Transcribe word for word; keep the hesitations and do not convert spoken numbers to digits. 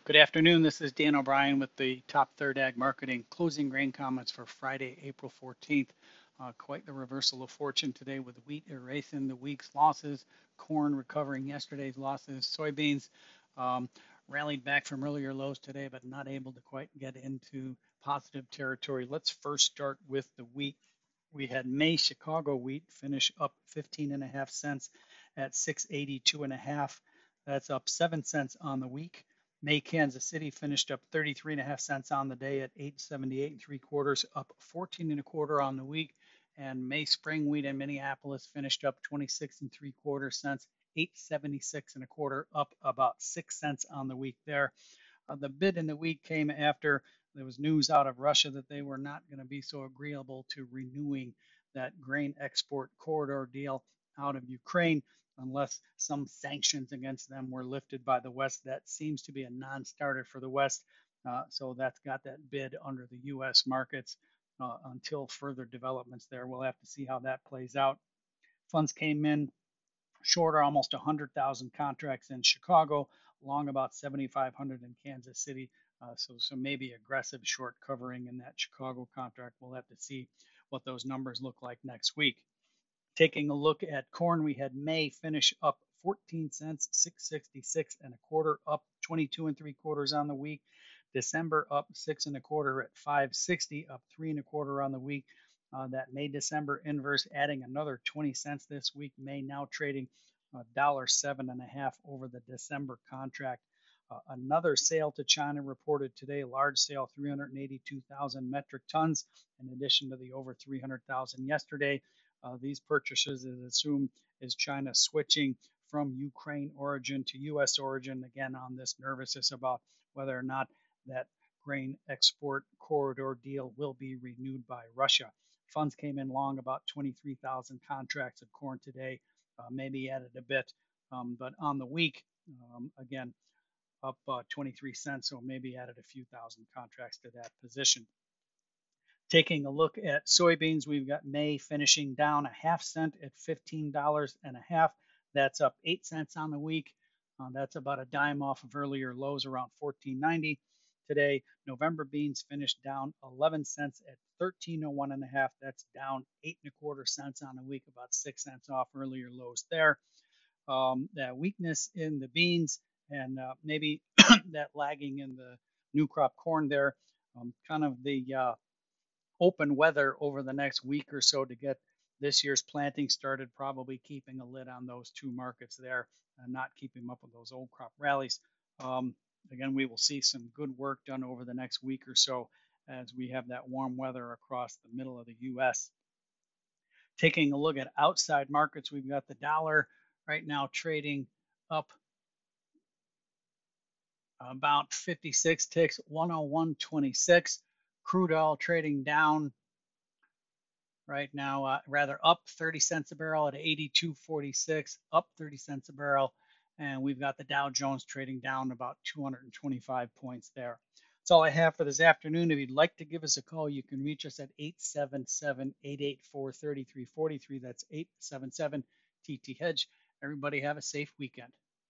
Good afternoon. This is Dan O'Brien with the Top Third Ag Marketing closing grain comments for Friday, April fourteenth. Uh, quite the reversal of fortune today with wheat erasing the week's losses, corn recovering yesterday's losses, soybeans um, rallied back from earlier lows today, but not able to quite get into positive territory. Let's first start with the wheat. We had May Chicago wheat finish up fifteen and a half cents at six eighty-two and a half. That's up seven cents on the week. May Kansas City finished up thirty-three and a half cents on the day at eight seventy-eight and three quarters, up fourteen and a quarter on the week. And May spring wheat in Minneapolis finished up twenty-six and three quarter cents, eight seventy-six and a quarter, up about six cents on the week there. Uh, the bid in the week came after there was news out of Russia that they were not going to be so agreeable to renewing that grain export corridor deal out of Ukraine unless some sanctions against them were lifted by the West. That seems to be a non starter for the West. Uh, so that's got that bid under the U S markets uh, until further developments there. We'll have to see how that plays out. Funds came in shorter almost one hundred thousand contracts in Chicago, long about seventy-five hundred in Kansas City. Uh, so, so maybe aggressive short covering in that Chicago contract. We'll have to see what those numbers look like next week. Taking a look at corn, we had May finish up fourteen cents, six sixty-six and a quarter, up twenty-two and three quarters on the week. December up six and a quarter at five sixty, up three and a quarter on the week. Uh, that May December inverse adding another twenty cents this week. May now trading a dollar seven and a half over the December contract. Uh, another sale to China reported today, large sale, three hundred eighty-two thousand metric tons, in addition to the over three hundred thousand yesterday. Uh, these purchases is assumed is China switching from Ukraine origin to U S origin, again on this nervousness about whether or not that grain export corridor deal will be renewed by Russia. Funds came in long about twenty-three thousand contracts of corn today, uh, maybe added a bit, um, but on the week, um, again, up uh, twenty-three cents, so maybe added a few thousand contracts to that position. Taking a look at soybeans, we've got May finishing down a half cent at fifteen dollars and a half. That's up eight cents on the week. Uh, that's about a dime off of earlier lows around fourteen ninety. Today, November beans finished down eleven cents at thirteen oh one and a half. That's down eight and a quarter cents on the week, about six cents off earlier lows there. Um, that weakness in the beans and uh, maybe that lagging in the new crop corn there, um, kind of the uh, open weather over the next week or so to get this year's planting started, probably keeping a lid on those two markets there and not keeping up with those old crop rallies. Um, again, we will see some good work done over the next week or so as we have that warm weather across the middle of the U S. Taking a look at outside markets, we've got the dollar right now trading up about fifty-six ticks, one oh one twenty-six. Crude oil trading down right now, uh, rather up thirty cents a barrel at eighty-two forty-six, up thirty cents a barrel. And we've got the Dow Jones trading down about two hundred twenty-five points there. That's all I have for this afternoon. If you'd like to give us a call, you can reach us at eight seven seven, eight eight four, three three four three. That's eight seven seven T T Hedge. Everybody have a safe weekend.